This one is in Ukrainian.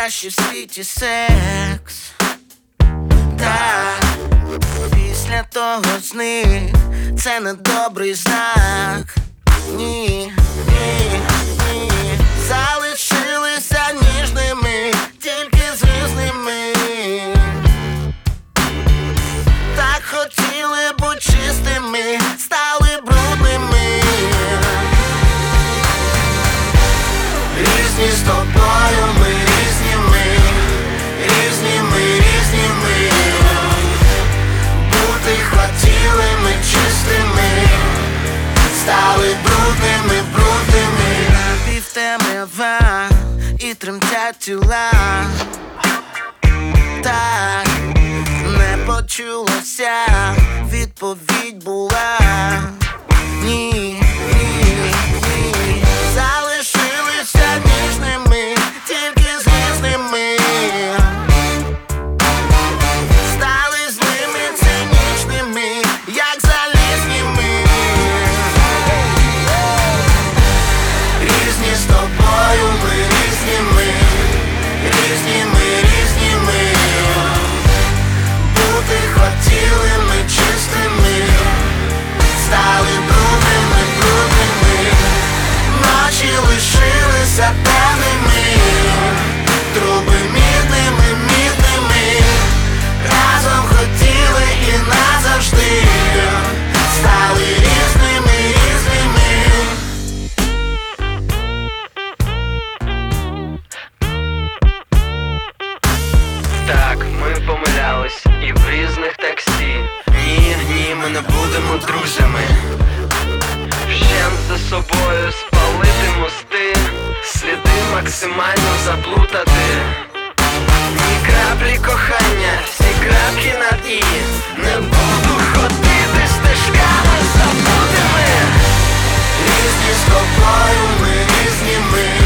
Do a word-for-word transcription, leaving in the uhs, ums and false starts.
найкращий в світі секс. Так, після того зник, це не добрий знак. Ні, ні, ні. Залишилися ніжними, тільки з різними. Так хотіли бути чистими, стали брудними. Різні з тобою ми, різні ми, різні ми, різні ми. Бути хотіли ми чистими, стали брудними, брудними. Напівтемрява і тремтять тіла. Так, не почулося, відповідь була ні, ні, ні. Залишилися ніжними, тільки з різними. Стали злими, цинічними, як залізніми. Різні з тобою ми, різні ми, різні ми, різні ми. Бути хотіли ми чистими, стали брудними, брудними. Ночі лишилися темними, труби мідними, мідними. Разом хотіли і назавжди, стали різними, різними. Так, ми помилялись і в різних таксі. Ні, ні, ми не будемо друзями. Вщент за собою спалити мости, сліди максимально заплутати. Ні краплі кохання, всі крапки над і. Не буду ходити стежками забутими. Різні з тобою ми, різні ми.